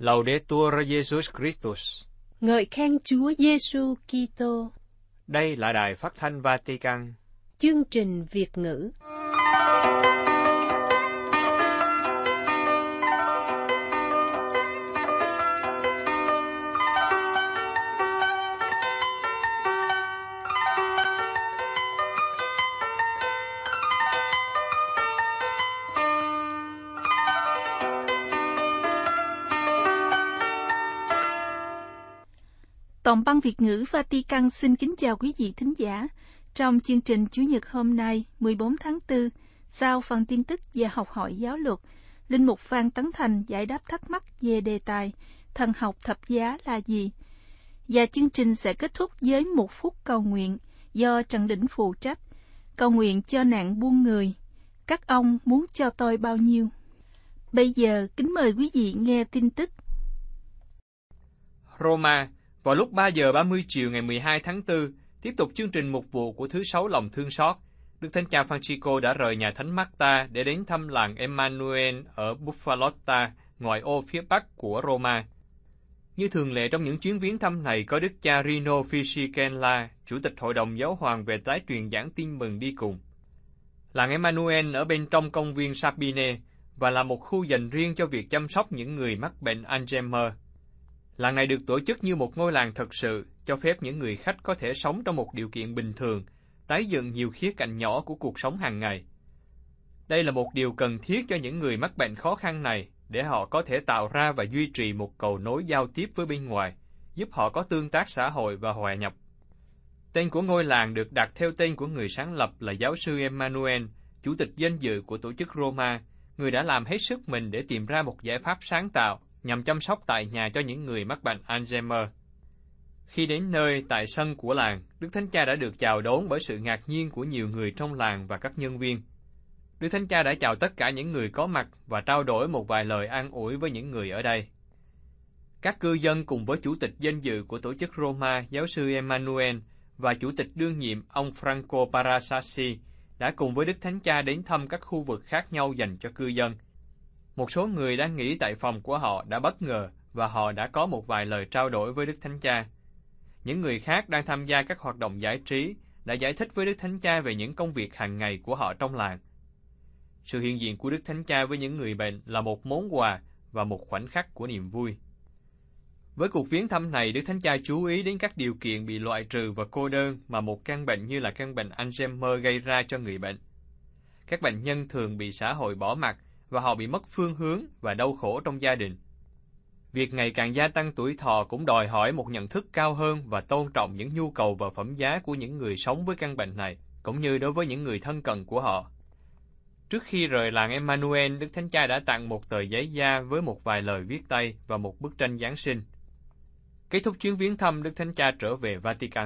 Laudetur Jesus Christus. Ngợi khen Chúa Giêsu Kitô. Đây là Đài Phát thanh Vatican. Chương trình Việt ngữ. Tổng ban Việt ngữ Vatican xin kính chào quý vị thính giả. Trong chương trình Chủ nhật hôm nay, 14 tháng 4, sau phần tin tức và học hỏi giáo luật, Linh mục Phan Tấn Thành giải đáp thắc mắc về đề tài thần học thập giá là gì. Và chương trình sẽ kết thúc với một phút cầu nguyện do Trần Đỉnh phụ trách, cầu nguyện cho nạn buôn người. Các ông muốn cho tôi bao nhiêu? Bây giờ kính mời quý vị nghe tin tức. Roma, vào lúc 3 giờ 30 chiều ngày 12 tháng 4, tiếp tục chương trình mục vụ của thứ 6 lòng thương xót, Đức Thánh Cha Francisco đã rời nhà thánh Marta để đến thăm làng Emmanuel ở Buffalotta, ngoại ô phía bắc của Roma. Như thường lệ trong những chuyến viếng thăm này có Đức cha Rino Fisichella, Chủ tịch Hội đồng Giáo hoàng về tái truyền giảng tin mừng đi cùng. Làng Emmanuel ở bên trong công viên Sabine và là một khu dành riêng cho việc chăm sóc những người mắc bệnh Alzheimer. Làng này được tổ chức như một ngôi làng thật sự, cho phép những người khách có thể sống trong một điều kiện bình thường, tái dựng nhiều khía cạnh nhỏ của cuộc sống hàng ngày. Đây là một điều cần thiết cho những người mắc bệnh khó khăn này, để họ có thể tạo ra và duy trì một cầu nối giao tiếp với bên ngoài, giúp họ có tương tác xã hội và hòa nhập. Tên của ngôi làng được đặt theo tên của người sáng lập là giáo sư Emmanuel, chủ tịch danh dự của tổ chức Roma, người đã làm hết sức mình để tìm ra một giải pháp sáng tạo nhằm chăm sóc tại nhà cho những người mắc bệnh Alzheimer. Khi đến nơi tại sân của làng, Đức Thánh Cha đã được chào đón bởi sự ngạc nhiên của nhiều người trong làng và các nhân viên. Đức Thánh Cha đã chào tất cả những người có mặt và trao đổi một vài lời an ủi với những người ở đây. Các cư dân cùng với chủ tịch danh dự của tổ chức Roma, giáo sư Emmanuel, và chủ tịch đương nhiệm ông Franco Parasassi đã cùng với Đức Thánh Cha đến thăm các khu vực khác nhau dành cho cư dân. Một số người đang nghỉ tại phòng của họ đã bất ngờ và họ đã có một vài lời trao đổi với Đức Thánh Cha. Những người khác đang tham gia các hoạt động giải trí đã giải thích với Đức Thánh Cha về những công việc hàng ngày của họ trong làng. Sự hiện diện của Đức Thánh Cha với những người bệnh là một món quà và một khoảnh khắc của niềm vui. Với cuộc viếng thăm này, Đức Thánh Cha chú ý đến các điều kiện bị loại trừ và cô đơn mà một căn bệnh như là căn bệnh Alzheimer gây ra cho người bệnh. Các bệnh nhân thường bị xã hội bỏ mặc và họ bị mất phương hướng và đau khổ trong gia đình. Việc ngày càng gia tăng tuổi thọ cũng đòi hỏi một nhận thức cao hơn và tôn trọng những nhu cầu và phẩm giá của những người sống với căn bệnh này, cũng như đối với những người thân cận của họ. Trước khi rời làng Emmanuel, Đức Thánh Cha đã tặng một tờ giấy da với một vài lời viết tay và một bức tranh Giáng sinh. Kết thúc chuyến viếng thăm, Đức Thánh Cha trở về Vatican.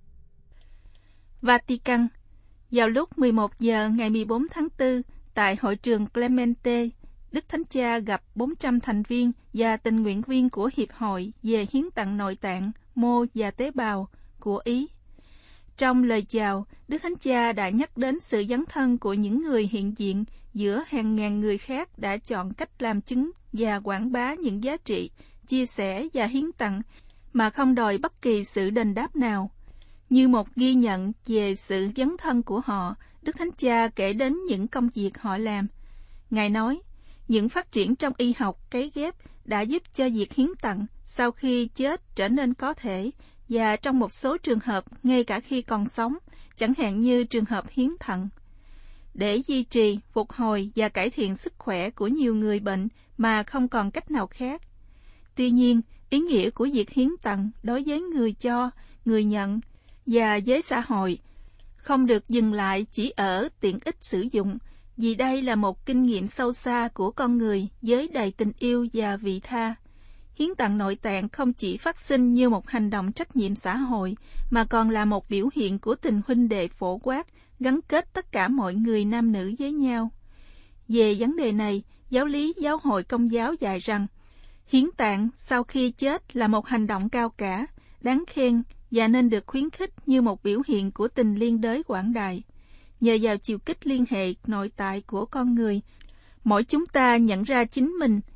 Vatican, vào lúc 11 giờ ngày 14 tháng 4, tại hội trường Clemente, Đức Thánh Cha gặp 400 thành viên và tình nguyện viên của Hiệp hội về hiến tặng nội tạng, mô và tế bào của Ý. Trong lời chào, Đức Thánh Cha đã nhắc đến sự dấn thân của những người hiện diện giữa hàng ngàn người khác đã chọn cách làm chứng và quảng bá những giá trị, chia sẻ và hiến tặng mà không đòi bất kỳ sự đền đáp nào. Như một ghi nhận về sự dấn thân của họ, Đức Thánh Cha kể đến những công việc họ làm. Ngài nói, những phát triển trong y học cấy ghép đã giúp cho việc hiến tặng sau khi chết trở nên có thể, và trong một số trường hợp ngay cả khi còn sống, chẳng hạn như trường hợp hiến thận. Để duy trì, phục hồi và cải thiện sức khỏe của nhiều người bệnh mà không còn cách nào khác. Tuy nhiên, ý nghĩa của việc hiến tặng đối với người cho, người nhận và với xã hội không được dừng lại chỉ ở tiện ích sử dụng, vì đây là một kinh nghiệm sâu xa của con người với đầy tình yêu và vị tha. Hiến tặng nội tạng không chỉ phát sinh như một hành động trách nhiệm xã hội, mà còn là một biểu hiện của tình huynh đệ phổ quát, gắn kết tất cả mọi người nam nữ với nhau. Về vấn đề này, giáo lý Giáo hội Công giáo dạy rằng, hiến tạng sau khi chết là một hành động cao cả, đáng khen và nên được khuyến khích như một biểu hiện của tình liên đới quảng đại. Nhờ vào chiều kích liên hệ nội tại của con người, mỗi chúng ta nhận ra chính mình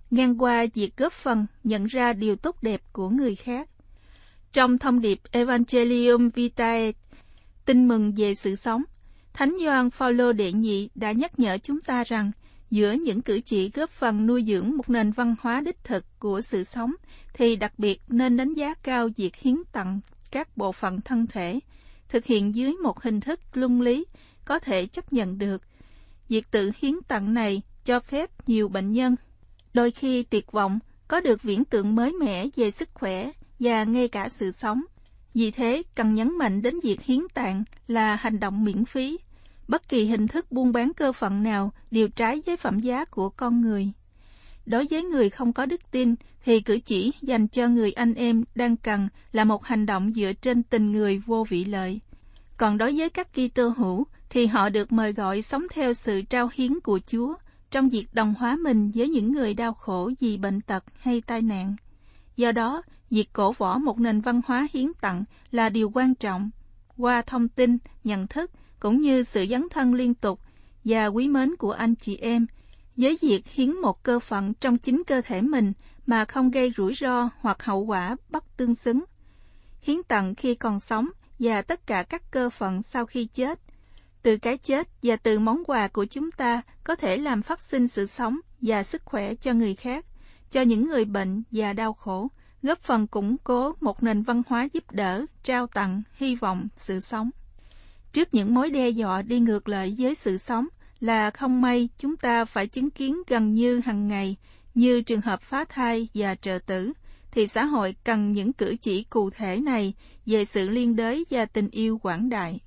ngang qua việc góp phần nhận ra điều tốt đẹp của người khác. Trong thông điệp Evangelium Vitae, tin mừng về sự sống, Thánh Gioan Phaolô đệ nhị đã nhắc nhở chúng ta rằng giữa những cử chỉ góp phần nuôi dưỡng một nền văn hóa đích thực của sự sống thì đặc biệt nên đánh giá cao việc hiến tặng các bộ phận thân thể, thực hiện dưới một hình thức luân lý có thể chấp nhận được. Việc tự hiến tặng này cho phép nhiều bệnh nhân, đôi khi tuyệt vọng, có được viễn tượng mới mẻ về sức khỏe và ngay cả sự sống. Vì thế, cần nhấn mạnh đến việc hiến tạng là hành động miễn phí. Bất kỳ hình thức buôn bán cơ phận nào đều trái với phẩm giá của con người. Đối với người không có đức tin, thì cử chỉ dành cho người anh em đang cần là một hành động dựa trên tình người vô vị lợi. Còn đối với các Kitô hữu, thì họ được mời gọi sống theo sự trao hiến của Chúa trong việc đồng hóa mình với những người đau khổ vì bệnh tật hay tai nạn. Do đó, việc cổ võ một nền văn hóa hiến tặng là điều quan trọng. Qua thông tin, nhận thức, cũng như sự dấn thân liên tục và quý mến của anh chị em, với việc hiến một cơ phận trong chính cơ thể mình mà không gây rủi ro hoặc hậu quả bất tương xứng. Hiến tặng khi còn sống và tất cả các cơ phận sau khi chết. Từ cái chết và từ món quà của chúng ta có thể làm phát sinh sự sống và sức khỏe cho người khác, cho những người bệnh và đau khổ, góp phần củng cố một nền văn hóa giúp đỡ, trao tặng, hy vọng, sự sống. Trước những mối đe dọa đi ngược lại với sự sống là không may chúng ta phải chứng kiến gần như hàng ngày, như trường hợp phá thai và trợ tử, thì xã hội cần những cử chỉ cụ thể này về sự liên đới và tình yêu quảng đại.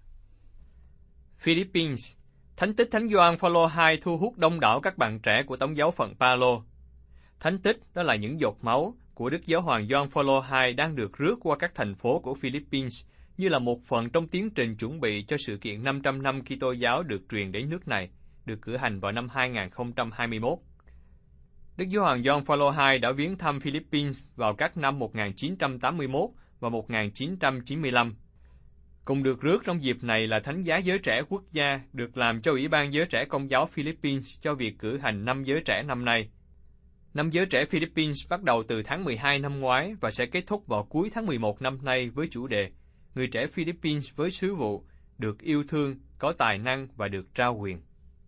Philippines, thánh tích Thánh Gioan Phaolô II thu hút đông đảo các bạn trẻ của Tống giáo phận Palo. Thánh tích đó là những giọt máu của Đức Giáo hoàng Gioan Phaolô II đang được rước qua các thành phố của Philippines như là một phần trong tiến trình chuẩn bị cho sự kiện 500 năm Kitô giáo được truyền đến nước này, được cử hành vào năm 2021. Đức Giáo hoàng Gioan Phaolô II đã viếng thăm Philippines vào các năm 1981 và 1995. Cùng được rước trong dịp này là Thánh giá giới trẻ quốc gia được làm cho Ủy ban Giới trẻ Công giáo Philippines cho việc cử hành năm giới trẻ năm nay. Năm giới trẻ Philippines bắt đầu từ tháng 12 năm ngoái và sẽ kết thúc vào cuối tháng 11 năm nay với chủ đề Người trẻ Philippines với sứ vụ, được yêu thương, có tài năng và được trao quyền.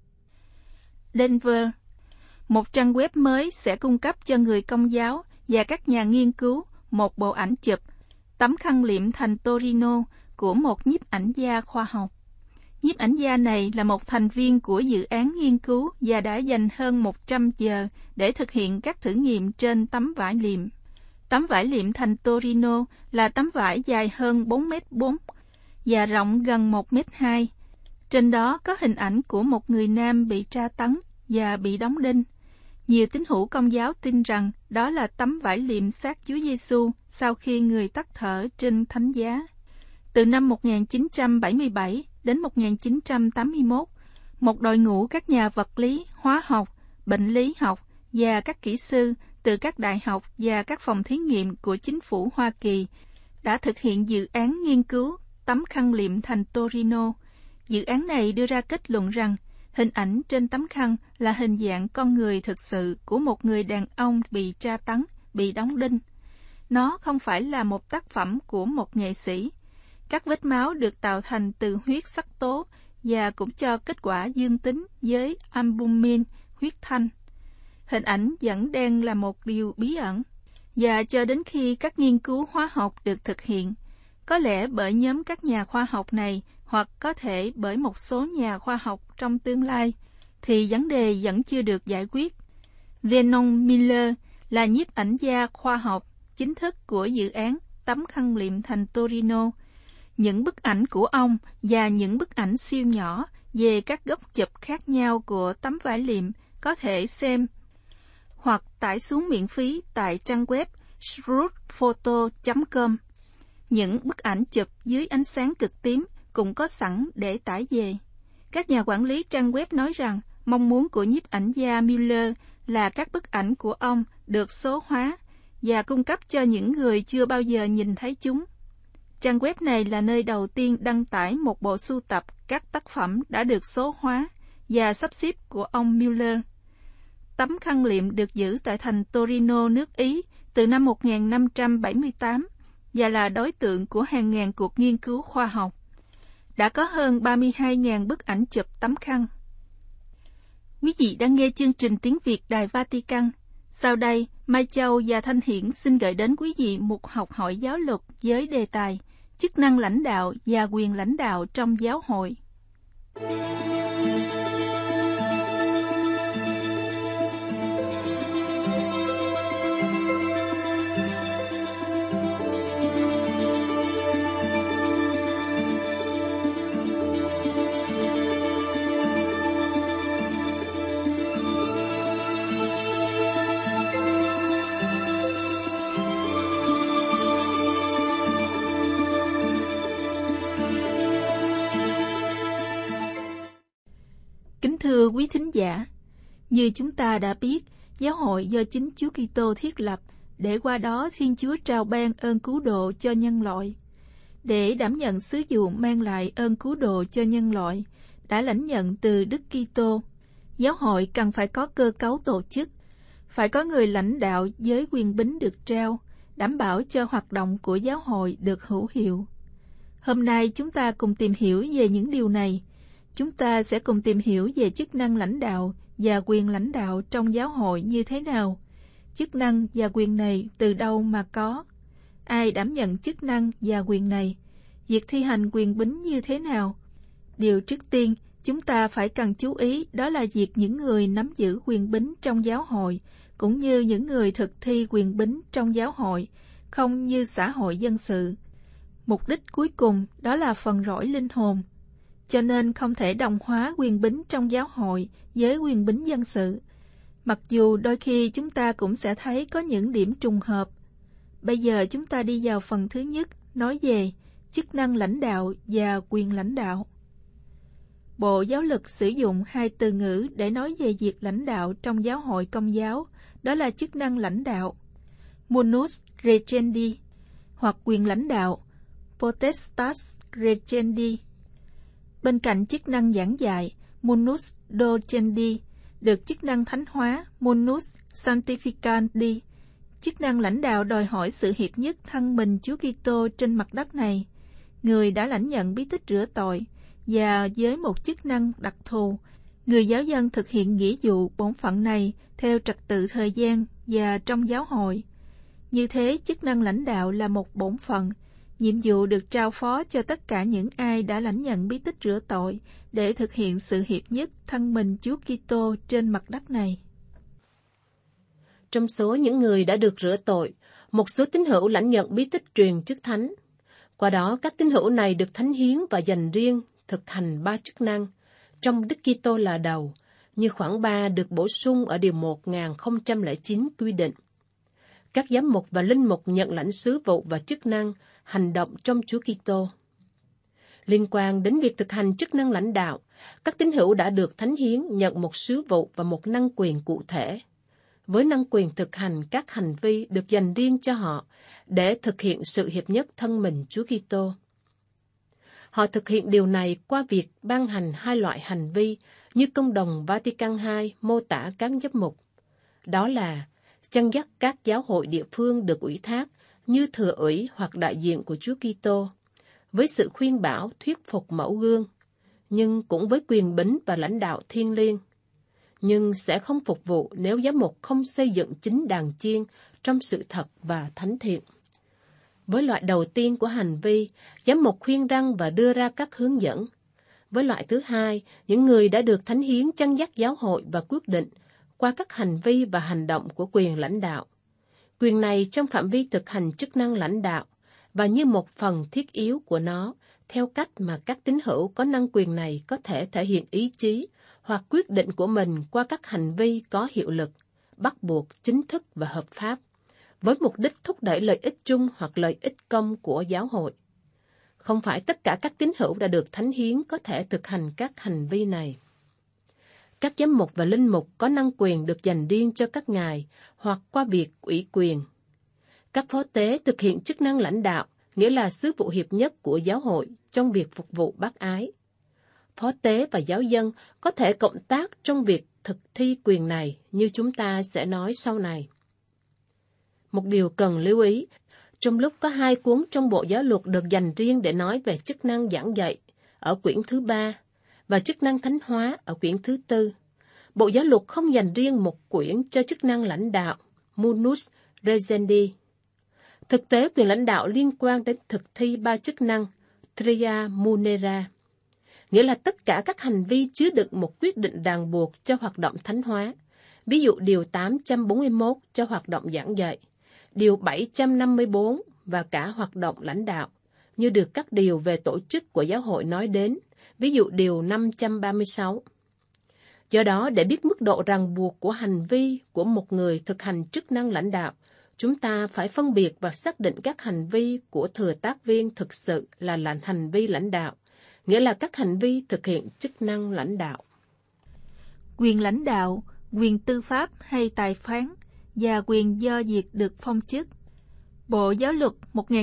Denver, một trang web mới sẽ cung cấp cho người Công giáo và các nhà nghiên cứu một bộ ảnh chụp tấm khăn liệm thành Torino của một nhiếp ảnh gia khoa học. Nhiếp ảnh gia này là một thành viên của dự án nghiên cứu và đã dành hơn 100 giờ để thực hiện các thử nghiệm trên tấm vải liệm. Tấm vải liệm thành Torino là tấm vải dài hơn 4m4 và rộng gần 1m2. Trên đó có hình ảnh của một người nam bị tra tấn và bị đóng đinh. Nhiều tín hữu Công giáo tin rằng đó là tấm vải liệm xác Chúa Giêsu sau khi người tắt thở trên thánh giá. Từ năm 1977 đến 1981, một đội ngũ các nhà vật lý, hóa học, bệnh lý học và các kỹ sư từ các đại học và các phòng thí nghiệm của chính phủ Hoa Kỳ đã thực hiện dự án nghiên cứu tấm khăn liệm thành Torino. Dự án này đưa ra kết luận rằng hình ảnh trên tấm khăn là hình dạng con người thực sự của một người đàn ông bị tra tấn, bị đóng đinh. Nó không phải là một tác phẩm của một nghệ sĩ. Các vết máu được tạo thành từ huyết sắc tố và cũng cho kết quả dương tính với albumin, huyết thanh. Hình ảnh vẫn đang là một điều bí ẩn. Và cho đến khi các nghiên cứu hóa học được thực hiện, có lẽ bởi nhóm các nhà khoa học này hoặc có thể bởi một số nhà khoa học trong tương lai, thì vấn đề vẫn chưa được giải quyết. Vernon Miller là nhiếp ảnh gia khoa học chính thức của dự án tấm khăn liệm thành Torino. Những bức ảnh của ông và những bức ảnh siêu nhỏ về các góc chụp khác nhau của tấm vải liệm có thể xem hoặc tải xuống miễn phí tại trang web shrewdphoto.com. Những bức ảnh chụp dưới ánh sáng cực tím cũng có sẵn để tải về. Các nhà quản lý trang web nói rằng mong muốn của nhiếp ảnh gia Miller là các bức ảnh của ông được số hóa và cung cấp cho những người chưa bao giờ nhìn thấy chúng. Trang web này là nơi đầu tiên đăng tải một bộ sưu tập các tác phẩm đã được số hóa và sắp xếp của ông Miller. tấm khăn liệm được giữ tại thành Torino, nước Ý từ năm 1578 và là đối tượng của hàng ngàn cuộc nghiên cứu khoa học. Đã có hơn 32.000 bức ảnh chụp tấm khăn. Quý vị đang nghe chương trình tiếng Việt Đài Vatican. Sau đây, Mai Châu và Thanh Hiển xin gửi đến quý vị một học hỏi giáo luật với đề tài chức năng lãnh đạo và quyền lãnh đạo trong giáo hội. Kính thưa quý thính giả, như chúng ta đã biết, giáo hội do chính Chúa Kitô thiết lập, để qua đó Thiên Chúa trao ban ơn cứu độ cho nhân loại. Để đảm nhận sứ vụ mang lại ơn cứu độ cho nhân loại, đã lãnh nhận từ Đức Kitô, giáo hội cần phải có cơ cấu tổ chức, phải có người lãnh đạo với quyền bính được trao, đảm bảo cho hoạt động của giáo hội được hữu hiệu. Hôm nay chúng ta cùng tìm hiểu về những điều này. Chúng ta sẽ cùng tìm hiểu về chức năng lãnh đạo và quyền lãnh đạo trong giáo hội như thế nào. Chức năng và quyền này từ đâu mà có? Ai đảm nhận chức năng và quyền này? Việc thi hành quyền bính như thế nào? Điều trước tiên chúng ta phải cần chú ý đó là việc những người nắm giữ quyền bính trong giáo hội, cũng như những người thực thi quyền bính trong giáo hội, không như xã hội dân sự. Mục đích cuối cùng đó là phần rỗi linh hồn. Cho nên không thể đồng hóa quyền bính trong giáo hội với quyền bính dân sự. Mặc dù đôi khi chúng ta cũng sẽ thấy có những điểm trùng hợp. Bây giờ chúng ta đi vào phần thứ nhất, nói về chức năng lãnh đạo và quyền lãnh đạo. Bộ Giáo luật sử dụng hai từ ngữ để nói về việc lãnh đạo trong giáo hội Công giáo, đó là chức năng lãnh đạo, munus regendi, hoặc quyền lãnh đạo, potestas regendi. Bên cạnh chức năng giảng dạy, munus docendi, được chức năng thánh hóa, munus sanctificandi. Chức năng lãnh đạo đòi hỏi sự hiệp nhất thân mình Chúa Kitô trên mặt đất này. Người đã lãnh nhận bí tích rửa tội, và với một chức năng đặc thù, người giáo dân thực hiện nghĩa vụ bổn phận này theo trật tự thời gian và trong giáo hội. Như thế, chức năng lãnh đạo là một bổn phận, nhiệm vụ được trao phó cho tất cả những ai đã lãnh nhận bí tích rửa tội để thực hiện sự hiệp nhất thân mình Chúa Kitô trên mặt đất này. Trong số những người đã được rửa tội, một số tín hữu lãnh nhận bí tích truyền chức thánh. Qua đó, các tín hữu này được thánh hiến và dành riêng thực hành 3 chức năng, trong Đức Kitô là đầu, như khoản 3 được bổ sung ở điều 1009 quy định. Các giám mục và linh mục nhận lãnh sứ vụ và chức năng hành động trong Chúa Kitô. Liên quan đến việc thực hành chức năng lãnh đạo, các tín hữu đã được thánh hiến nhận một sứ vụ và một năng quyền cụ thể, với năng quyền thực hành các hành vi được dành riêng cho họ để thực hiện sự hiệp nhất thân mình Chúa Kitô. Họ thực hiện điều này qua việc ban hành 2 loại hành vi như Công đồng Vatican II mô tả các giám mục. Đó là chăn dắt các giáo hội địa phương được ủy thác như thừa ủy hoặc đại diện của Chúa Kitô, với sự khuyên bảo thuyết phục mẫu gương, nhưng cũng với quyền bính và lãnh đạo thiêng liêng. Nhưng sẽ không phục vụ nếu giám mục không xây dựng chính đàn chiên trong sự thật và thánh thiện. Với loại đầu tiên của hành vi, giám mục khuyên răn và đưa ra các hướng dẫn. Với loại thứ hai, những người đã được thánh hiến chăn dắt giáo hội và quyết định qua các hành vi và hành động của quyền lãnh đạo. Quyền này trong phạm vi thực hành chức năng lãnh đạo và như một phần thiết yếu của nó, theo cách mà các tín hữu có năng quyền này có thể thể hiện ý chí hoặc quyết định của mình qua các hành vi có hiệu lực, bắt buộc, chính thức và hợp pháp, với mục đích thúc đẩy lợi ích chung hoặc lợi ích công của giáo hội. Không phải tất cả các tín hữu đã được thánh hiến có thể thực hành các hành vi này. Các giám mục và linh mục có năng quyền được dành riêng cho các ngài hoặc qua việc ủy quyền. Các phó tế thực hiện chức năng lãnh đạo, nghĩa là sứ vụ hiệp nhất của giáo hội trong việc phục vụ bác ái. Phó tế và giáo dân có thể cộng tác trong việc thực thi quyền này như chúng ta sẽ nói sau này. Một điều cần lưu ý, trong lúc có 2 cuốn trong Bộ Giáo luật được dành riêng để nói về chức năng giảng dạy ở quyển thứ 3 và chức năng thánh hóa ở quyển thứ 4, Bộ Giáo luật không dành riêng một quyển cho chức năng lãnh đạo, munus regendi. Thực tế, quyền lãnh đạo liên quan đến thực thi 3 chức năng, tria munera, nghĩa là tất cả các hành vi chứa đựng một quyết định ràng buộc cho hoạt động thánh hóa, ví dụ điều 841 cho hoạt động giảng dạy, điều 754 và cả hoạt động lãnh đạo, như được các điều về tổ chức của giáo hội nói đến, ví dụ điều 536. Do đó, để biết mức độ ràng buộc của hành vi của một người thực hành chức năng lãnh đạo, chúng ta phải phân biệt và xác định các hành vi của thừa tác viên thực sự là hành vi lãnh đạo, nghĩa là các hành vi thực hiện chức năng lãnh đạo. Quyền lãnh đạo, quyền tư pháp hay tài phán và quyền do việc được phong chức. Bộ Giáo luật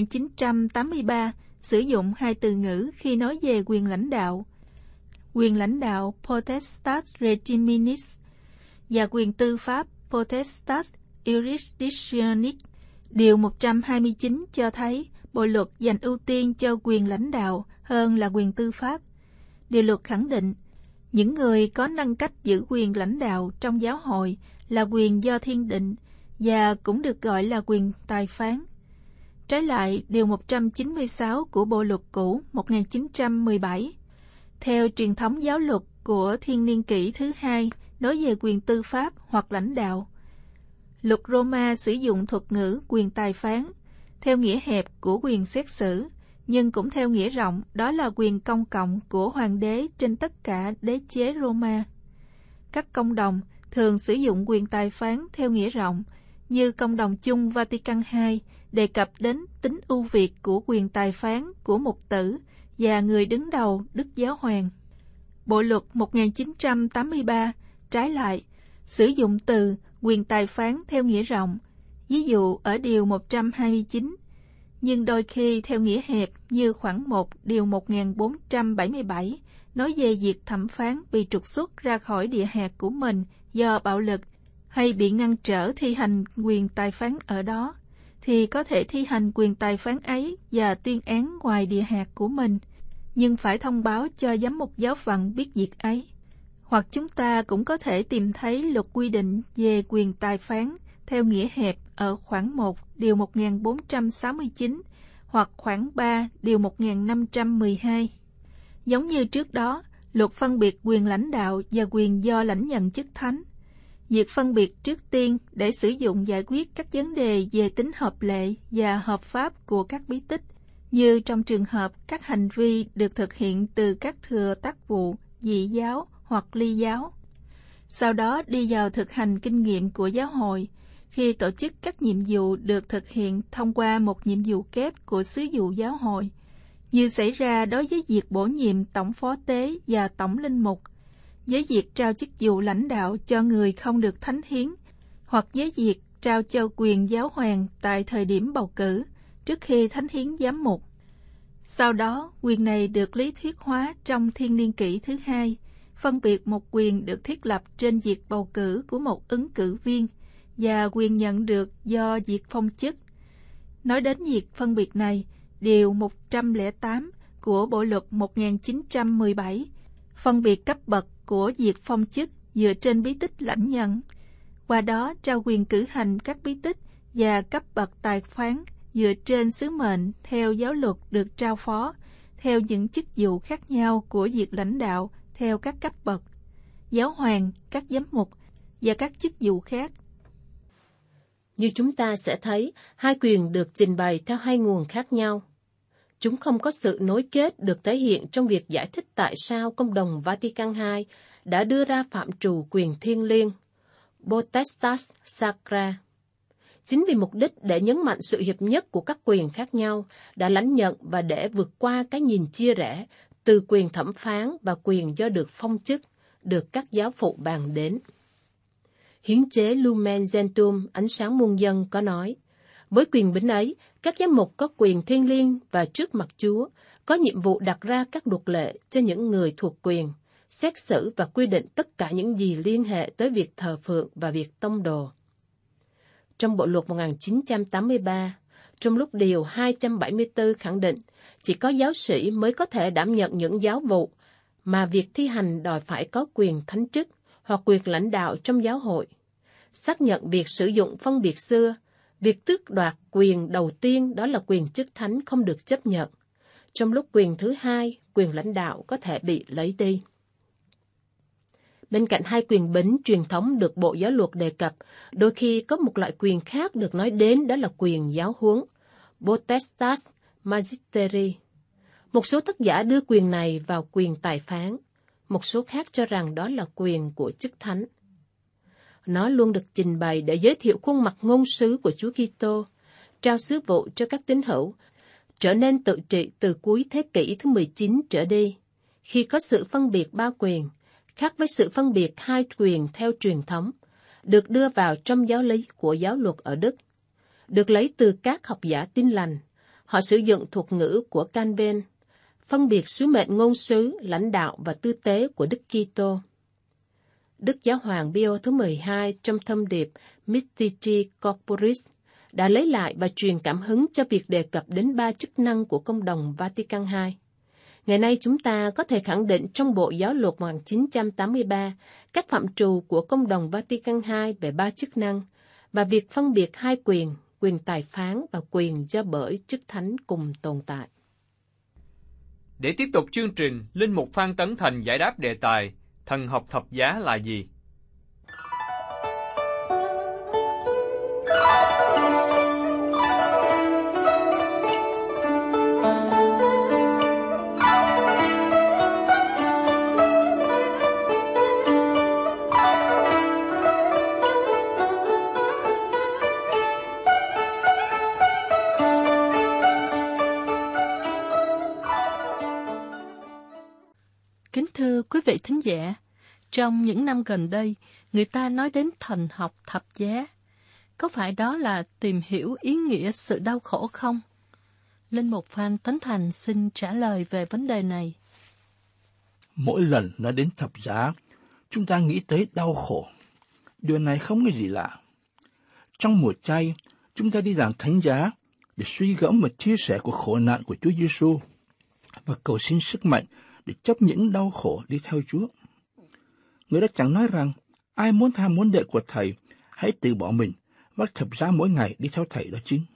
1983 sử dụng 2 từ ngữ khi nói về quyền lãnh đạo. Quyền lãnh đạo potestas regiminis và quyền tư pháp potestas jurisdictionis. Điều 129 cho thấy bộ luật dành ưu tiên cho quyền lãnh đạo hơn là quyền tư pháp. Điều luật khẳng định, những người có năng cách giữ quyền lãnh đạo trong giáo hội là quyền do thiên định và cũng được gọi là quyền tài phán. Trái lại, điều 196 của Bộ luật cũ 1917, theo truyền thống giáo luật của Thiên niên kỷ thứ 2 nói về quyền tư pháp hoặc lãnh đạo. Luật Roma sử dụng thuật ngữ quyền tài phán, theo nghĩa hẹp của quyền xét xử, nhưng cũng theo nghĩa rộng đó là quyền công cộng của hoàng đế trên tất cả đế chế Roma. Các công đồng thường sử dụng quyền tài phán theo nghĩa rộng, như Công đồng chung Vatican II đề cập đến tính ưu việt của quyền tài phán của mục tử và người đứng đầu Đức Giáo Hoàng. Bộ luật 1983, trái lại, sử dụng từ quyền tài phán theo nghĩa rộng, ví dụ ở điều 129, nhưng đôi khi theo nghĩa hẹp như khoản 1 điều 1477 nói về việc thẩm phán bị trục xuất ra khỏi địa hạt của mình do bạo lực hay bị ngăn trở thi hành quyền tài phán ở đó, thì có thể thi hành quyền tài phán ấy và tuyên án ngoài địa hạt của mình, nhưng phải thông báo cho giám mục giáo phận biết việc ấy. Hoặc chúng ta cũng có thể tìm thấy luật quy định về quyền tài phán theo nghĩa hẹp ở khoản 1 điều 1469 hoặc khoản 3 điều 1512. Giống như trước đó, luật phân biệt quyền lãnh đạo và quyền do lãnh nhận chức thánh. Việc phân biệt trước tiên để sử dụng giải quyết các vấn đề về tính hợp lệ và hợp pháp của các bí tích, như trong trường hợp các hành vi được thực hiện từ các thừa tác vụ, dị giáo hoặc ly giáo. Sau đó đi vào thực hành kinh nghiệm của giáo hội, khi tổ chức các nhiệm vụ được thực hiện thông qua một nhiệm vụ kép của sứ vụ giáo hội, như xảy ra đối với việc bổ nhiệm tổng phó tế và tổng linh mục, với việc trao chức vụ lãnh đạo cho người không được thánh hiến, hoặc với việc trao cho quyền giáo hoàng tại thời điểm bầu cử, trước khi thánh hiến giám mục. Sau đó, quyền này được lý thuyết hóa trong Thiên niên kỷ thứ 2, phân biệt một quyền được thiết lập trên việc bầu cử của một ứng cử viên và quyền nhận được do việc phong chức. Nói đến việc phân biệt này, điều 108 của Bộ luật 1917 phân biệt cấp bậc của việc phong chức dựa trên bí tích lãnh nhận, qua đó trao quyền cử hành các bí tích và cấp bậc tài phán dựa trên sứ mệnh theo giáo luật được trao phó, theo những chức vụ khác nhau của việc lãnh đạo theo các cấp bậc, giáo hoàng, các giám mục và các chức vụ khác. Như chúng ta sẽ thấy, 2 quyền được trình bày theo 2 nguồn khác nhau. Chúng không có sự nối kết được thể hiện trong việc giải thích tại sao Công đồng Vatican II đã đưa ra phạm trù quyền thiêng liêng, potestas sacra. Chính vì mục đích để nhấn mạnh sự hiệp nhất của các quyền khác nhau đã lãnh nhận và để vượt qua cái nhìn chia rẽ từ quyền thẩm phán và quyền do được phong chức, được các giáo phụ bàn đến. Hiến chế Lumen Gentium, ánh sáng muôn dân có nói, với quyền bính ấy, các giám mục có quyền thiêng liêng và trước mặt Chúa, có nhiệm vụ đặt ra các luật lệ cho những người thuộc quyền, xét xử và quy định tất cả những gì liên hệ tới việc thờ phượng và việc tông đồ. Trong Bộ luật 1983, trong lúc điều 274 khẳng định chỉ có giáo sĩ mới có thể đảm nhận những giáo vụ mà việc thi hành đòi phải có quyền thánh chức hoặc quyền lãnh đạo trong giáo hội, xác nhận việc sử dụng phân biệt xưa, việc tước đoạt quyền đầu tiên đó là quyền chức thánh không được chấp nhận, trong lúc quyền thứ hai, quyền lãnh đạo có thể bị lấy đi. Bên cạnh hai quyền bính truyền thống được Bộ Giáo luật đề cập, đôi khi có một loại quyền khác được nói đến đó là quyền giáo huấn, potestas magisteri. Một số tác giả đưa quyền này vào quyền tài phán, một số khác cho rằng đó là quyền của chức thánh. Nó luôn được trình bày để giới thiệu khuôn mặt ngôn sứ của Chúa Kitô, trao sứ vụ cho các tín hữu, trở nên tự trị từ cuối thế kỷ thứ 19 trở đi, khi có sự phân biệt ba quyền, khác với sự phân biệt hai quyền theo truyền thống, được đưa vào trong giáo lý của giáo luật ở Đức, được lấy từ các học giả Tin lành. Họ sử dụng thuật ngữ của Calvin, phân biệt sứ mệnh ngôn sứ, lãnh đạo và tư tế của Đức Kitô. Đức Giáo hoàng Pio thứ 12 trong thông điệp Mystici Corporis đã lấy lại và truyền cảm hứng cho việc đề cập đến ba chức năng của Công đồng Vatican II. Ngày nay chúng ta có thể khẳng định trong Bộ Giáo luật 1983 các phạm trù của Công đồng Vatican II về ba chức năng và việc phân biệt hai quyền, quyền tài phán và quyền do bởi chức thánh cùng tồn tại. Để tiếp tục chương trình, Linh mục Phan Tấn Thành giải đáp đề tài Thần học thập giá là gì? Kính thưa quý vị thính giả, trong những năm gần đây, người ta nói đến thần học thập giá. Có phải đó là tìm hiểu ý nghĩa sự đau khổ không? Linh mục Phan Tấn Thành xin trả lời về vấn đề này. Mỗi lần nói đến thập giá, chúng ta nghĩ tới đau khổ. Điều này không có gì lạ. Trong mùa chay, chúng ta đi làm thánh giá để suy gẫm và chia sẻ cuộc khổ nạn của Chúa Giêsu và cầu xin sức mạnh để chấp những đau khổ đi theo Chúa. Người đã chẳng nói rằng ai muốn tham môn đệ của Thầy, hãy từ bỏ mình, vác thập giá mỗi ngày đi theo Thầy đó chứ.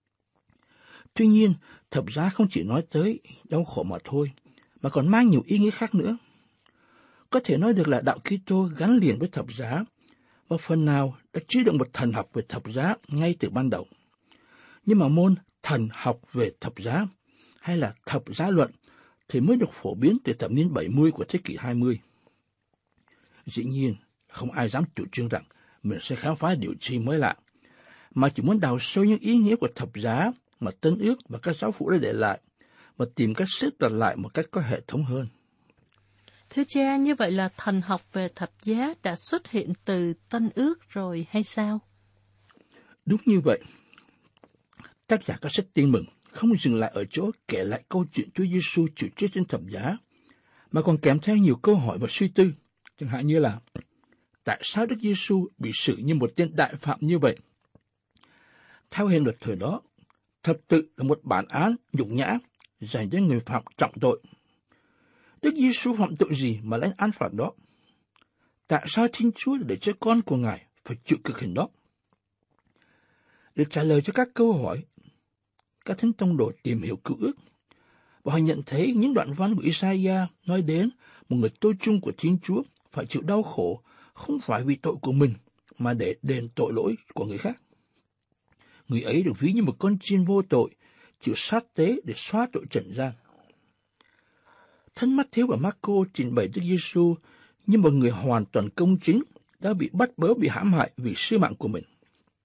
Tuy nhiên, thập giá không chỉ nói tới đau khổ mà thôi, mà còn mang nhiều ý nghĩa khác nữa. Có thể nói được là đạo Kitô gắn liền với thập giá, và phần nào đã chứa đựng một thần học về thập giá ngay từ ban đầu. Nhưng mà môn thần học về thập giá, hay là thập giá luận, thì mới được phổ biến từ thập niên 70 của thế kỷ 20. Dĩ nhiên, không ai dám chủ trương rằng mình sẽ khám phá điều chi mới lạ, mà chỉ muốn đào sâu những ý nghĩa của thập giá mà Tân Ước và các giáo phụ đã để lại, và tìm cách xếp đặt lại một cách có hệ thống hơn. Thưa cha, như vậy là thần học về thập giá đã xuất hiện từ Tân Ước rồi hay sao? Đúng như vậy. Tác giả các sách Tin Mừng không dừng lại ở chỗ kể lại câu chuyện Chúa Giêsu chịu chết trên thập giá, mà còn kèm theo nhiều câu hỏi và suy tư, chẳng hạn như là tại sao Đức Giêsu bị xử như một tên đại phạm như vậy? Theo hệ luật thời đó, thập tự là một bản án nhục nhã dành cho người phạm trọng tội. Đức Giêsu phạm tội gì mà lãnh án phạt đó? Tại sao Thiên Chúa để cho con của Ngài phải chịu cực hình đó? Để trả lời cho các câu hỏi, các thánh tông đồ tìm hiểu Cựu Ước, và họ nhận thấy những đoạn văn của Isaiah nói đến một người tôi chung của Thiên Chúa phải chịu đau khổ không phải vì tội của mình, mà để đền tội lỗi của người khác. Người ấy được ví như một con chiên vô tội, chịu sát tế để xóa tội trần gian. Thánh Mát-thêu và Mác-cô trình bày Đức Giêsu như một người hoàn toàn công chính, đã bị bắt bớ, bị hãm hại vì sứ mạng của mình.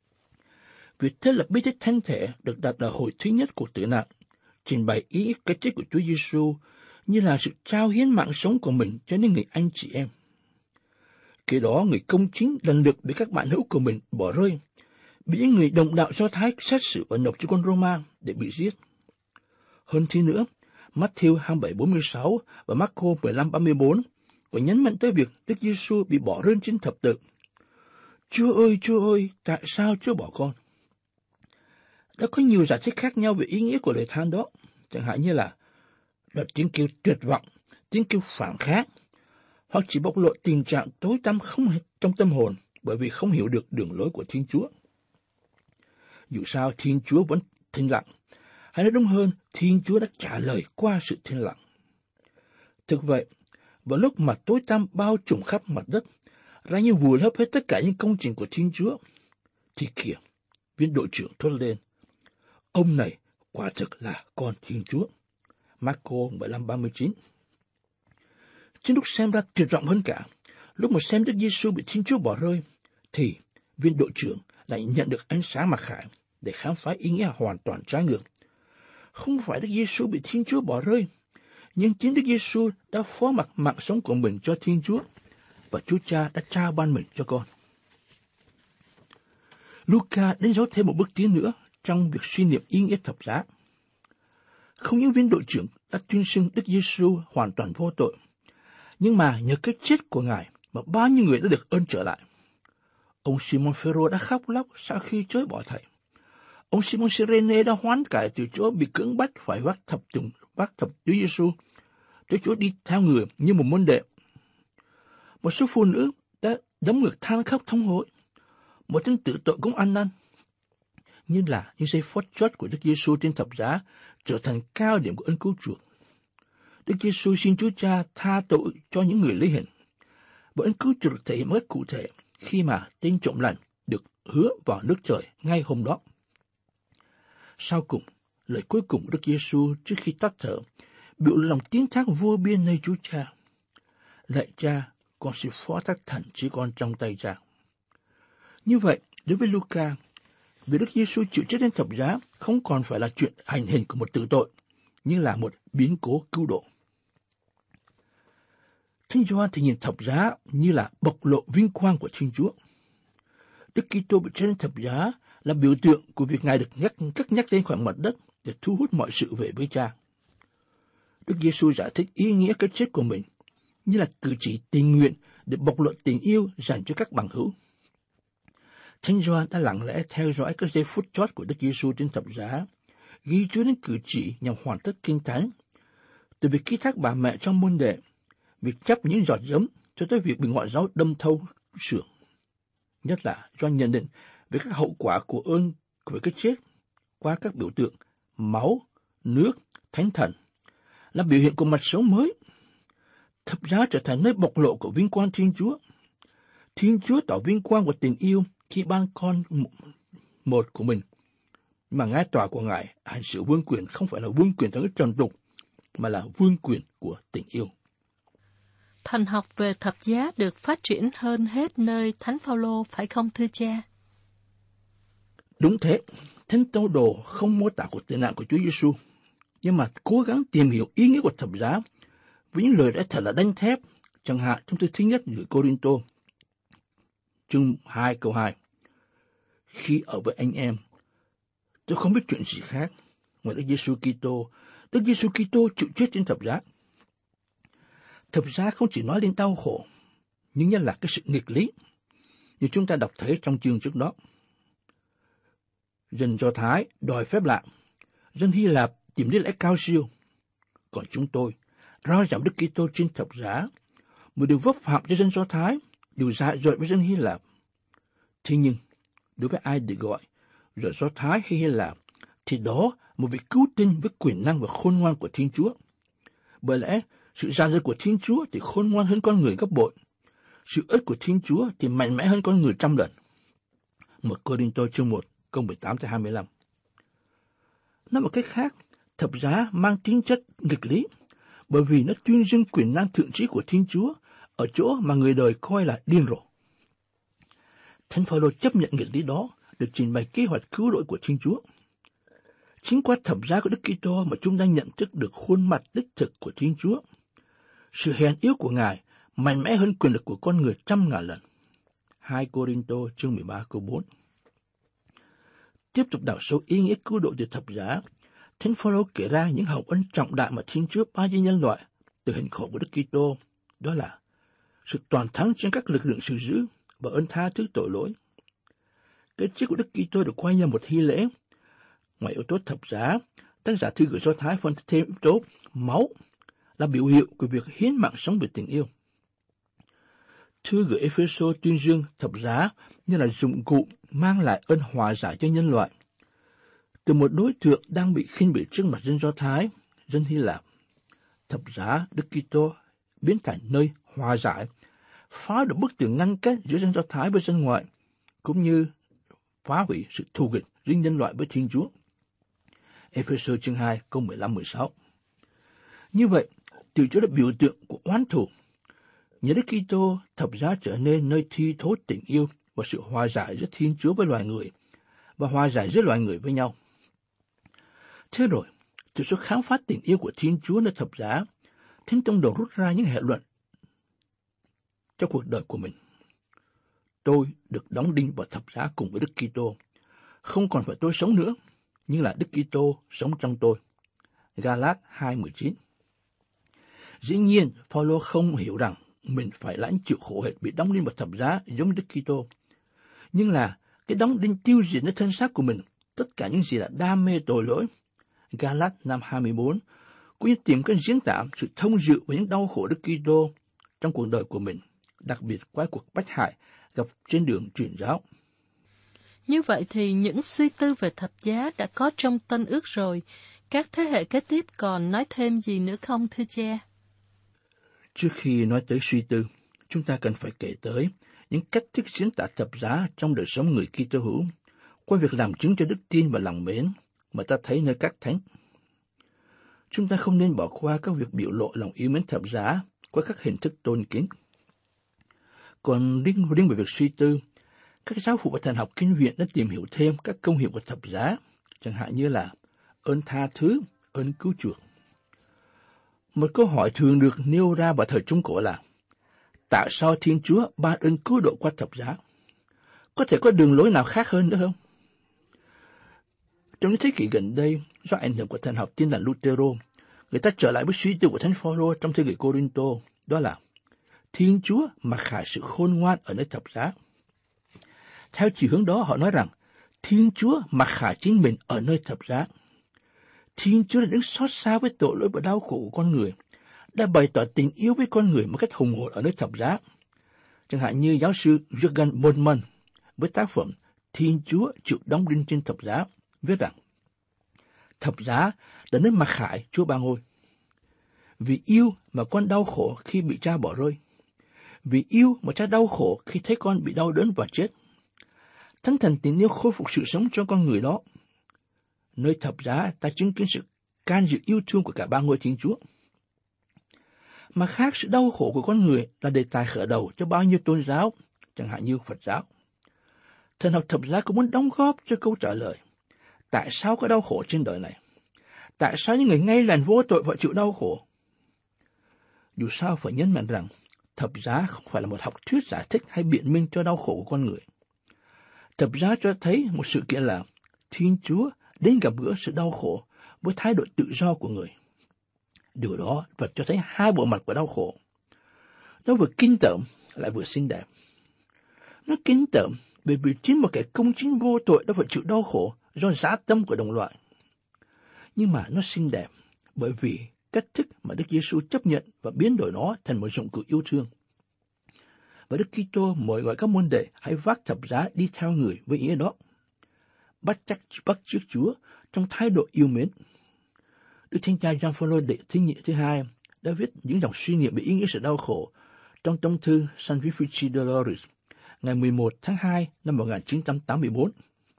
Việc thiết lập bí tích thánh thể được đặt ở hồi thứ nhất cuộc tử nạn, trình bày ý nghĩa cái chết của Chúa Giêsu như là sự trao hiến mạng sống của mình cho những người anh chị em. Khi đó, người công chính lần lượt bị các bạn hữu của mình bỏ rơi, bị những người đồng đạo Do Thái xét xử và nộp cho quân Roma để bị giết. Hơn thế nữa, Mát-thêu 27:46 và Mác-cô 15:34 và nhấn mạnh tới việc Đức Giêsu bị bỏ rơi trên thập tự. Chúa ơi, tại sao Chúa bỏ con? Đã có nhiều giải thích khác nhau về ý nghĩa của lời than đó, chẳng hạn như là tiếng kêu tuyệt vọng, tiếng kêu phản kháng, hoặc chỉ bộc lộ tình trạng tối tăm không trong tâm hồn bởi vì không hiểu được đường lối của Thiên Chúa. Dù sao, Thiên Chúa vẫn thinh lặng, hay nói đúng hơn, Thiên Chúa đã trả lời qua sự thinh lặng. Thực vậy, vào lúc mà tối tăm bao trùm khắp mặt đất, ra như vùi lấp hết tất cả những công trình của Thiên Chúa, thì kìa, viên đội trưởng thốt lên, ông này quả thực là con Thiên Chúa. Marco 15:39. Trên lúc xem ra tuyệt vọng hơn cả, lúc mà xem Đức Giêsu bị Thiên Chúa bỏ rơi, thì viên đội trưởng lại nhận được ánh sáng mặc khải để khám phá ý nghĩa hoàn toàn trái ngược. Không phải Đức Giêsu bị Thiên Chúa bỏ rơi, nhưng chính Đức Giêsu đã phó mặc mạng sống của mình cho Thiên Chúa, và Chúa Cha đã trao ban mình cho con. Luca đánh dấu thêm một bước tiến nữa trong việc suy niệm ý nghĩa thập giá. Không những viên đội trưởng đã tuyên xưng Đức Giêsu hoàn toàn vô tội, nhưng mà nhờ cái chết của Ngài mà bao nhiêu người đã được ơn trở lại. Ông Simon Phêrô đã khóc lóc sau khi chối bỏ thầy. Ông Simon Cyrene đã hoán cải từ chỗ bị cưỡng bắt phải vác thập Chúa Giêsu tới chỗ đi theo người như một môn đệ. Một số phụ nữ đã đấm ngực than khóc thống hối. Một tên tự tội cũng ăn năn. Như là những giây phút chót của Đức Giêsu trên thập giá trở thành cao điểm của ân cứu chuộc. Đức Giêsu xin Chúa Cha tha tội cho những người lấy hình. Và ân cứu chuộc được thể hiện một cách cụ thể khi mà tên trộm lành được hứa vào nước trời ngay hôm đó. Sau cùng, lời cuối cùng của Đức Giêsu trước khi tắt thở biểu lòng tiếng thác vô biên nơi Chúa Cha. Lạy Cha, con sẽ phó thác thẳng chỉ con trong tay Cha. Như vậy, đối với Luca, việc Đức Giêsu chịu chết trên thập giá không còn phải là chuyện hành hình của một tử tội, nhưng là một biến cố cứu độ. Thánh Gioan thì nhìn thập giá như là bộc lộ vinh quang của Thiên Chúa. Đức Kitô bị chết trên thập giá là biểu tượng của việc Ngài được cất nhắc lên khỏi mặt đất để thu hút mọi sự về với Cha. Đức Giêsu giải thích ý nghĩa cái chết của mình như là cử chỉ tình nguyện để bộc lộ tình yêu dành cho các bằng hữu. Thánh Gioan đã lặng lẽ theo dõi các giây phút chót của Đức Giêsu trên thập giá, ghi chú những cử chỉ nhằm hoàn tất kinh thánh, từ việc ký thác bà mẹ trong môn đệ, việc chấp những giọt giấm cho tới việc bị ngoại giáo đâm thâu sườn. Nhất là Gioan nhận định về các hậu quả của ơn của cái chết qua các biểu tượng máu, nước, thánh thần, là biểu hiện của mặt sống mới. Thập giá trở thành nơi bộc lộ của vinh quang Thiên Chúa. Thiên Chúa tỏ vinh quang của tình yêu khi ban con một của mình, mà ngài tòa của Ngài hành sự vương quyền không phải là vương quyền theo cái trần tục, mà là vương quyền của tình yêu. Thần học về thập giá được phát triển hơn hết nơi Thánh Phaolô, phải không thưa cha? Đúng thế, Thánh Tông Đồ không mô tả cuộc tử nạn của Chúa Giêsu, nhưng mà cố gắng tìm hiểu ý nghĩa của thập giá với những lời đã thật là đanh thép, chẳng hạn trong thư thứ nhất gửi Cô-rinh-tô, chương 2 câu 2. Khi ở với anh em, tôi không biết chuyện gì khác ngoài Đức Giêsu Kitô. Đức Giêsu Kitô chịu chết trên thập giá. Thập giá không chỉ nói đến đau khổ, nhưng nhất là cái sự nghịch lý, như chúng ta đọc thấy trong chương trước đó. Dân Do Thái đòi phép lạ, dân Hy Lạp tìm lý lẽ cao siêu, còn chúng tôi rao giảng Đức Kitô trên thập giá, một điều vấp phạm cho dân Do Thái, điều dại dột với dân Hy Lạp. Thế nhưng đối với ai được gọi rồi Do Thái hay Hy Lạp, thì đó một vị cứu tinh với quyền năng và khôn ngoan của Thiên Chúa. Bởi lẽ sự giàn dật của Thiên Chúa thì khôn ngoan hơn con người gấp bội, sự ớt của Thiên Chúa thì mạnh mẽ hơn con người 100 lần. 1 Cô-rinh-tô chương 1 câu 18-25. Nói một cách khác, thập giá mang tính chất nghịch lý, bởi vì nó tuyên dương quyền năng thượng trí của Thiên Chúa ở chỗ mà người đời coi là điên rồ. Thánh Phaolô chấp nhận nghịch lý đó được trình bày kế hoạch cứu rỗi của Thiên Chúa. Chính qua thập giá của Đức Kitô mà chúng ta nhận thức được khuôn mặt đích thực của Thiên Chúa. Sự hèn yếu của Ngài mạnh mẽ hơn quyền lực của con người 100.000 lần. 2 Cô-rinh-tô chương 13 câu 4. Tiếp tục đào sâu ý nghĩa cứu độ từ thập giá, Thánh Phaolô kể ra những hồng ân trọng đại mà Thiên Chúa ban cho nhân loại từ hình khổ của Đức Kitô, đó là sự toàn thắng trên các lực lượng sự dữ và ơn tha thứ tội lỗi. Cái chết của Đức Kitô được coi như một hy lễ. Ngoài yếu tố thập giá, tác giả thư gửi Do Thái phân tích thêm yếu tố máu là biểu hiệu của việc hiến mạng sống vì tình yêu. Thư gửi Ephesos tuyên dương thập giá như là dụng cụ mang lại ơn hòa giải cho nhân loại. Từ một đối tượng đang bị khinh bỉ trước mặt dân Do Thái, dân Hy Lạp, thập giá Đức Kitô biến thành nơi hòa giải, phá được bức tường ngăn cách giữa dân Do Thái với dân ngoại, cũng như phá hủy sự thù nghịch giữa nhân loại với Thiên Chúa. Ephesos chương 2 câu 15-16. Như vậy, Từ Chúa là biểu tượng của oán thù. Nhờ Đức Kitô, thập giá trở nên nơi thi thố tình yêu và sự hòa giải giữa Thiên Chúa với loài người và hòa giải giữa loài người với nhau. Thế rồi, từ sự khám phá tình yêu của Thiên Chúa nơi thập giá, Thánh Tông Đồ rút ra những hệ luận cho cuộc đời của mình. Tôi được đóng đinh vào thập giá cùng với Đức Kitô. Không còn phải tôi sống nữa, nhưng là Đức Kitô sống trong tôi. Ga-lát 2:19. Dĩ nhiên, Phaolô không hiểu rằng mình phải lãnh chịu khổ hệ bị đóng đinh vào thập giá giống Đức Kitô. Nhưng là cái đóng đinh tiêu diệt nơi thân xác của mình, tất cả những gì là đam mê tội lỗi. Ga-lát 5:24 cũng như tìm cách diễn tả sự thông dự với những đau khổ Đức Kitô trong cuộc đời của mình, đặc biệt qua cuộc bách hại gặp trên đường truyền giáo. Như vậy thì những suy tư về thập giá đã có trong Tân Ước rồi. Các thế hệ kế tiếp còn nói thêm gì nữa không, thưa cha? Trước khi nói tới suy tư, chúng ta cần phải kể tới những cách thức diễn tả thập giá trong đời sống người Kitô hữu, qua việc làm chứng cho đức tin và lòng mến mà ta thấy nơi các thánh. Chúng ta không nên bỏ qua các việc biểu lộ lòng yêu mến thập giá qua các hình thức tôn kính. Còn riêng về việc suy tư, các giáo phụ và thần học kinh viện đã tìm hiểu thêm các công hiệu của thập giá, chẳng hạn như là ơn tha thứ, ơn cứu chuộc. Một câu hỏi thường được nêu ra vào thời Trung Cổ là: tại sao Thiên Chúa ban ơn cứu độ qua thập giá? Có thể có đường lối nào khác hơn nữa không? Trong những thế kỷ gần đây, do ảnh hưởng của thần học Tin lành Lutero, người ta trở lại với suy tư của Thánh Phaolô trong thư gửi Cô-rinh-tô, đó là Thiên Chúa mặc khải sự khôn ngoan ở nơi thập giá. Theo chiều hướng đó, họ nói rằng Thiên Chúa mặc khải chính mình ở nơi thập giá. Thiên Chúa đã đứng xót xa với tội lỗi và đau khổ của con người, đã bày tỏ tình yêu với con người một cách hùng hồn ở nơi thập giá. Chẳng hạn như giáo sư Jürgen Moltmann với tác phẩm Thiên Chúa chịu đóng đinh trên thập giá viết rằng: thập giá đã nơi mặc khải Chúa Ba Ngôi. Vì yêu mà con đau khổ khi bị cha bỏ rơi. Vì yêu mà cha đau khổ khi thấy con bị đau đớn và chết. Thánh thần tình yêu khôi phục sự sống cho con người đó. Nơi thập giá ta chứng kiến sự can dự yêu thương của cả ba ngôi Thiên Chúa. Mà khác, sự đau khổ của con người là đề tài khởi đầu cho bao nhiêu tôn giáo, chẳng hạn như Phật giáo. Thần học thập giá cũng muốn đóng góp cho câu trả lời: tại sao có đau khổ trên đời này? Tại sao những người ngay lành vô tội phải chịu đau khổ? Dù sao phải nhấn mạnh rằng thập giá không phải là một học thuyết giải thích hay biện minh cho đau khổ của con người. Thập giá cho thấy một sự kiện là Thiên Chúa đến gặp gỡ sự đau khổ với thái độ tự do của người. Điều đó vật cho thấy hai bộ mặt của đau khổ. Nó vừa kinh tởm lại vừa xinh đẹp. Nó kinh tởm bởi vì chính một kẻ công chính vô tội đã phải chịu đau khổ do dã tâm của đồng loại. Nhưng mà nó xinh đẹp bởi vì cách thức mà Đức Giêsu chấp nhận và biến đổi nó thành một dụng cụ yêu thương. Và Đức Kitô mời gọi các môn đệ hãy vác thập giá đi theo người với ý đó, bắt chước Chúa trong thái độ yêu mến. Đức Thánh Cha Gioan Phaolô đệ thứ hai đã viết những dòng suy niệm về ý nghĩa sự đau khổ trong tông thư Salvifici Doloris ngày 11 tháng 2 năm 1984.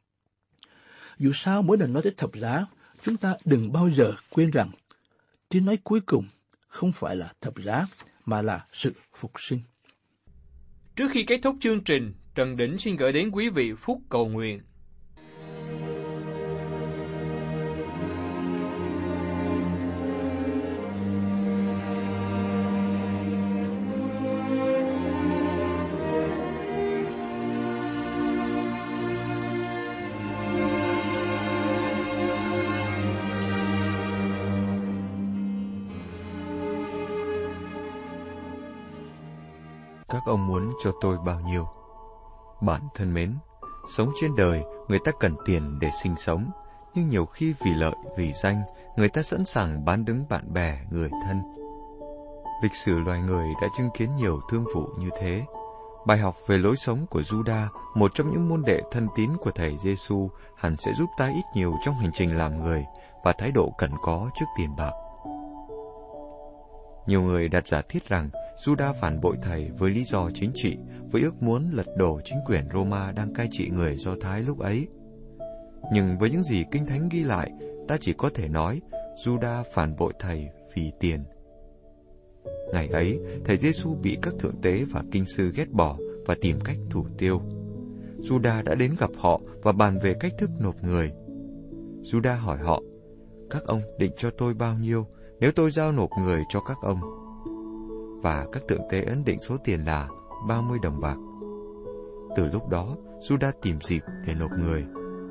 Dù sao, mỗi lần nói tới thập giá, chúng ta đừng bao giờ quên rằng tiếng nói cuối cùng không phải là thập giá, mà là sự phục sinh. Trước khi kết thúc chương trình, Trần Đỉnh xin gửi đến quý vị phút cầu nguyện. các ông muốn cho tôi bao nhiêu? Bạn thân mến, sống trên đời, người ta cần tiền để sinh sống, nhưng nhiều khi vì lợi, vì danh, người ta sẵn sàng bán đứng bạn bè, người thân. Lịch sử loài người đã chứng kiến nhiều thương vụ như thế. Bài học về lối sống của Judas, một trong những môn đệ thân tín của Thầy Giêsu, hẳn sẽ giúp ta ít nhiều trong hành trình làm người và thái độ cần có trước tiền bạc. Nhiều người đặt giả thiết rằng Judas phản bội Thầy với lý do chính trị, với ước muốn lật đổ chính quyền Roma đang cai trị người Do Thái lúc ấy. Nhưng với những gì Kinh Thánh ghi lại, ta chỉ có thể nói Judas phản bội Thầy vì tiền. Ngày ấy, Thầy Giêsu bị các thượng tế và kinh sư ghét bỏ và tìm cách thủ tiêu. Judas đã đến gặp họ và bàn về cách thức nộp người. Judas hỏi họ, các ông định cho tôi bao nhiêu nếu tôi giao nộp người cho các ông? Và các thượng tế ấn định số tiền là 30 đồng bạc. Từ lúc đó, Judas tìm dịp để nộp người.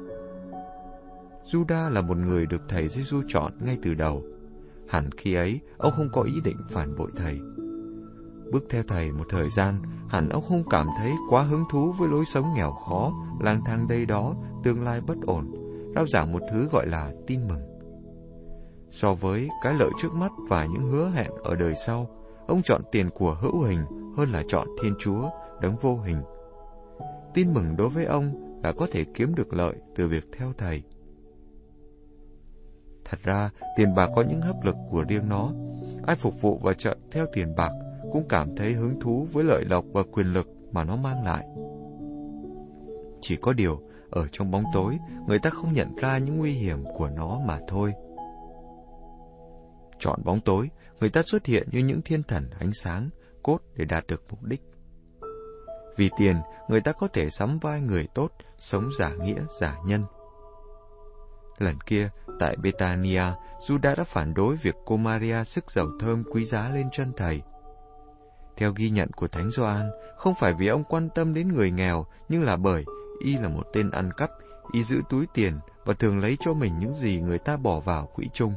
Judas là một người được Thầy Giêsu chọn ngay từ đầu. Hẳn khi ấy, ông không có ý định phản bội Thầy. Bước theo Thầy một thời gian, hẳn ông không cảm thấy quá hứng thú với lối sống nghèo khó, lang thang đây đó, tương lai bất ổn, rao giảng một thứ gọi là tin mừng. So với cái lợi trước mắt và những hứa hẹn ở đời sau, ông chọn tiền của hữu hình hơn là chọn Thiên Chúa, đấng vô hình. Tin mừng đối với ông là có thể kiếm được lợi từ việc theo Thầy. Thật ra, tiền bạc có những hấp lực của riêng nó. Ai phục vụ và chạy theo tiền bạc cũng cảm thấy hứng thú với lợi lộc và quyền lực mà nó mang lại. Chỉ có điều, ở trong bóng tối, người ta không nhận ra những nguy hiểm của nó mà thôi. Chọn bóng tối, người ta xuất hiện như những thiên thần ánh sáng, cốt để đạt được mục đích. Vì tiền, người ta có thể sắm vai người tốt, sống giả nghĩa, giả nhân. Lần kia, tại Betania, Judas đã phản đối việc cô Maria sức dầu thơm quý giá lên chân Thầy. Theo ghi nhận của Thánh Gioan, không phải vì ông quan tâm đến người nghèo, nhưng là bởi y là một tên ăn cắp, y giữ túi tiền và thường lấy cho mình những gì người ta bỏ vào quỹ chung.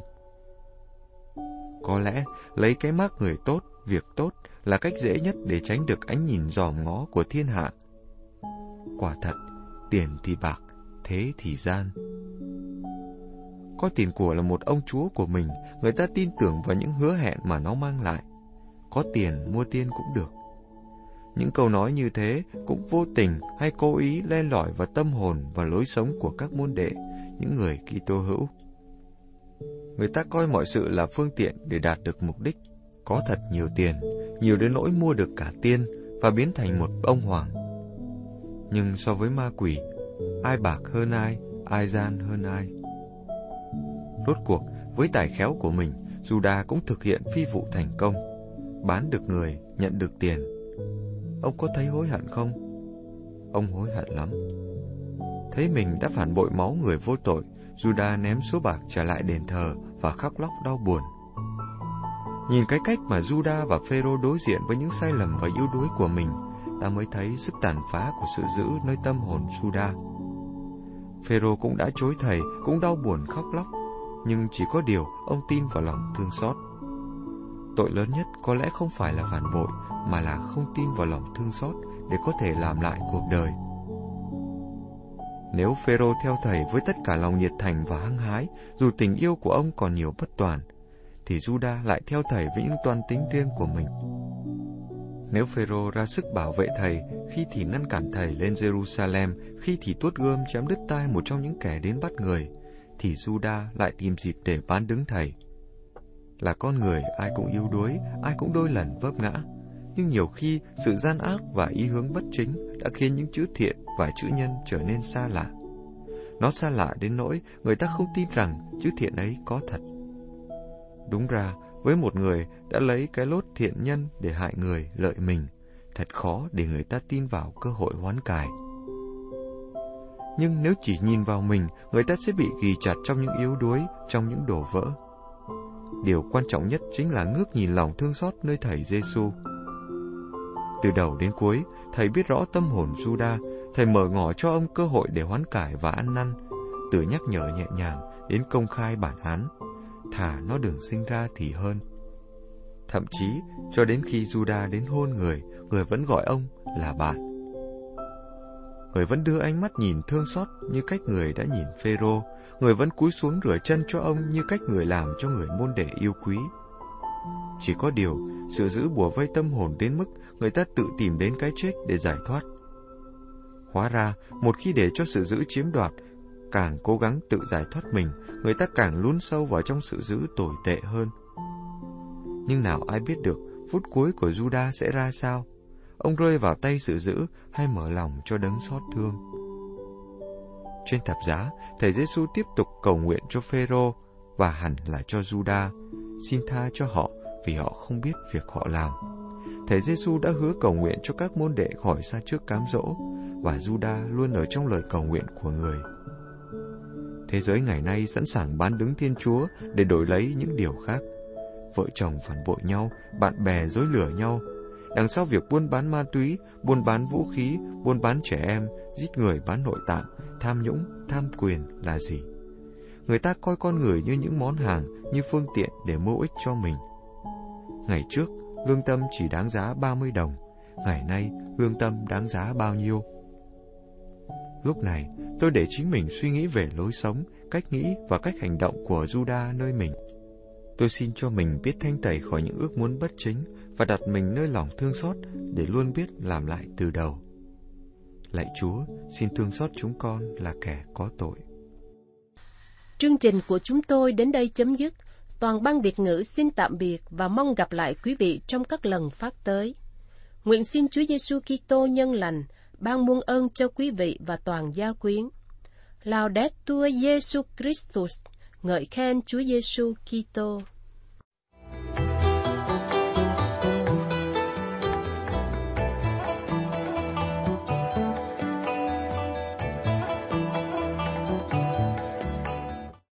Có lẽ, lấy cái mác người tốt, việc tốt là cách dễ nhất để tránh được ánh nhìn dòm ngó của thiên hạ. Quả thật, tiền thì bạc, thế thì gian. Có tiền của là một ông chúa của mình, người ta tin tưởng vào những hứa hẹn mà nó mang lại. Có tiền mua tiên cũng được. Những câu nói như thế cũng vô tình hay cố ý len lỏi vào tâm hồn và lối sống của các môn đệ, những người Kitô hữu. Người ta coi mọi sự là phương tiện để đạt được mục đích. Có thật nhiều tiền, nhiều đến nỗi mua được cả tiên và biến thành một ông hoàng. Nhưng so với ma quỷ, ai bạc hơn ai gian hơn ai? Rốt cuộc, với tài khéo của mình, Judas cũng thực hiện phi vụ thành công, bán được người, nhận được tiền. Ông có thấy hối hận không? Ông hối hận lắm. Thấy mình đã phản bội máu người vô tội, Judas ném số bạc trả lại đền thờ và khóc lóc đau buồn. Nhìn cái cách mà Judas và Phêrô đối diện với những sai lầm và yếu đuối của mình, ta mới thấy sức tàn phá của sự dữ nơi tâm hồn Judas. Phêrô cũng đã chối Thầy, cũng đau buồn khóc lóc, nhưng chỉ có điều ông tin vào lòng thương xót. Tội lớn nhất có lẽ không phải là phản bội, mà là không tin vào lòng thương xót để có thể làm lại cuộc đời. Nếu Phêrô theo Thầy với tất cả lòng nhiệt thành và hăng hái, dù tình yêu của ông còn nhiều bất toàn, thì Judas lại theo Thầy với những toan tính riêng của mình. Nếu Phêrô ra sức bảo vệ Thầy, khi thì ngăn cản Thầy lên Jerusalem, khi thì tuốt gươm chém đứt tai một trong những kẻ đến bắt người, thì Judas lại tìm dịp để bán đứng Thầy. Là con người, ai cũng yếu đuối, ai cũng đôi lần vấp ngã. Nhưng nhiều khi, sự gian ác và ý hướng bất chính đã khiến những chữ thiện và chữ nhân trở nên xa lạ. Nó xa lạ đến nỗi người ta không tin rằng chữ thiện ấy có thật. Đúng ra, với một người đã lấy cái lốt thiện nhân để hại người, lợi mình, thật khó để người ta tin vào cơ hội hoán cải. Nhưng nếu chỉ nhìn vào mình, người ta sẽ bị ghì chặt trong những yếu đuối, trong những đổ vỡ. Điều quan trọng nhất chính là ngước nhìn lòng thương xót nơi Thầy Giêsu. Từ đầu đến cuối, Thầy biết rõ tâm hồn Judas. Thầy mở ngỏ cho ông cơ hội để hoán cải và ăn năn, từ nhắc nhở nhẹ nhàng đến công khai bản án, thà nó đừng sinh ra thì hơn. Thậm chí, cho đến khi Juda đến hôn người vẫn gọi ông là bạn. Người vẫn đưa ánh mắt nhìn thương xót như cách người đã nhìn Phêrô. Người vẫn cúi xuống rửa chân cho ông như cách người làm cho người môn đệ yêu quý. Chỉ có điều, sự giữ bủa vây tâm hồn đến mức người ta tự tìm đến cái chết để giải thoát. Hóa ra, một khi để cho sự giữ chiếm đoạt, càng cố gắng tự giải thoát mình, người ta càng lún sâu vào trong sự giữ tồi tệ hơn. Nhưng nào ai biết được phút cuối của Juda sẽ ra sao? Ông rơi vào tay sự giữ hay mở lòng cho đấng xót thương? Trên thập giá, Thầy Giêsu tiếp tục cầu nguyện cho Phêrô và hẳn là cho Juda, xin tha cho họ vì họ không biết việc họ làm. Thầy Giêsu đã hứa cầu nguyện cho các môn đệ khỏi sa trước cám dỗ, và Juda luôn ở trong lời cầu nguyện của người. Thế giới ngày nay sẵn sàng bán đứng Thiên Chúa để đổi lấy những điều khác. Vợ chồng phản bội nhau, bạn bè dối lừa nhau. Đằng sau việc buôn bán ma túy, buôn bán vũ khí, buôn bán trẻ em, giết người bán nội tạng, tham nhũng, tham quyền là gì? Người ta coi con người như những món hàng, như phương tiện để mưu ích cho mình. Ngày trước, lương tâm chỉ đáng giá 30 đồng. Ngày nay, lương tâm đáng giá bao nhiêu? Lúc này, tôi để chính mình suy nghĩ về lối sống, cách nghĩ và cách hành động của Juda nơi mình. Tôi xin cho mình biết thanh tẩy khỏi những ước muốn bất chính và đặt mình nơi lòng thương xót để luôn biết làm lại từ đầu. Lạy Chúa, xin thương xót chúng con là kẻ có tội. Chương trình của chúng tôi đến đây chấm dứt. Toàn ban Việt ngữ xin tạm biệt và mong gặp lại quý vị trong các lần phát tới. Nguyện xin Chúa Giêsu Kitô nhân lành ban muôn ơn cho quý vị và toàn gia quyến. Laudetur Jesus Christus, ngợi khen Chúa Giêsu Kitô.